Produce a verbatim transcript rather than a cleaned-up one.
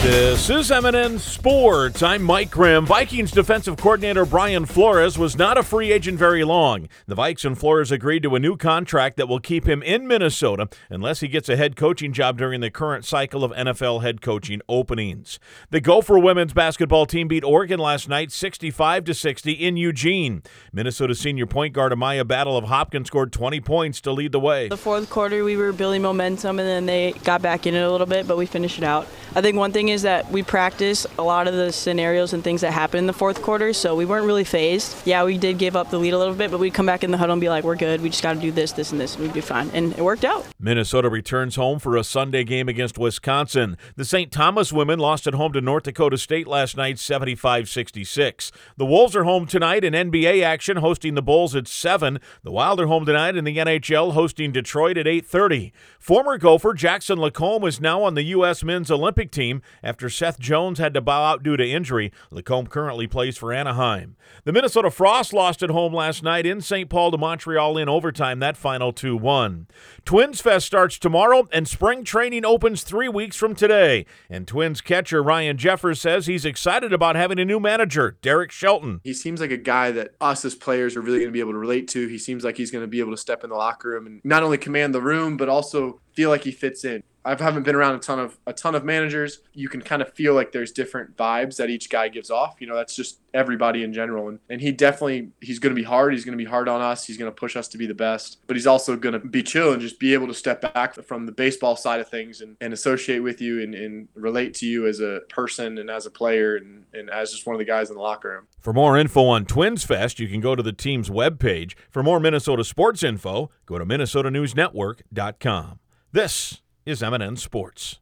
This is M and N Sports. I'm Mike Grimm. Vikings defensive coordinator Brian Flores was not a free agent very long. The Vikes and Flores agreed to a new contract that will keep him in Minnesota unless he gets a head coaching job during the current cycle of N F L head coaching openings. The Gopher women's basketball team beat Oregon last night sixty-five to sixty in Eugene. Minnesota senior point guard Amaya Battle of Hopkins scored twenty points to lead the way. The fourth quarter, we were building momentum, and then they got back in it a little bit, but we finished it out. I think one thing is that we practice a lot of the scenarios and things that happen in the fourth quarter, so we weren't really phased. Yeah, we did give up the lead a little bit, but we'd come back in the huddle and be like, we're good. We just got to do this, this, and this, and we'd be fine. And it worked out. Minnesota returns home for a Sunday game against Wisconsin. The Saint Thomas women lost at home to North Dakota State last night, seventy-five sixty-six. The Wolves are home tonight in N B A action, hosting the Bulls at seven. The Wild are home tonight in the N H L, hosting Detroit at eight thirty. Former Gopher Jackson Lacombe is now on the U S men's Olympic team after Seth Jones had to bow out due to injury. Lacombe currently plays for Anaheim. The Minnesota Frost lost at home last night in Saint Paul to Montreal in overtime, that final two one. Twins Fest starts tomorrow, and spring training opens three weeks from today. And Twins catcher Ryan Jeffers says he's excited about having a new manager, Derek Shelton. He seems like a guy that us as players are really going to be able to relate to. He seems like he's going to be able to step in the locker room and not only command the room, but also feel like he fits in. I haven't been around a ton of a ton of managers. You can kind of feel like there's different vibes that each guy gives off. You know, that's just everybody in general. And, and he definitely, he's going to be hard. He's going to be hard on us. He's going to push us to be the best. But he's also going to be chill and just be able to step back from the baseball side of things and, and associate with you and, and relate to you as a person and as a player and, and as just one of the guys in the locker room. For more info on Twins Fest, you can go to the team's webpage. For more Minnesota sports info, go to Minnesota News Network dot com. This is M and N Sports.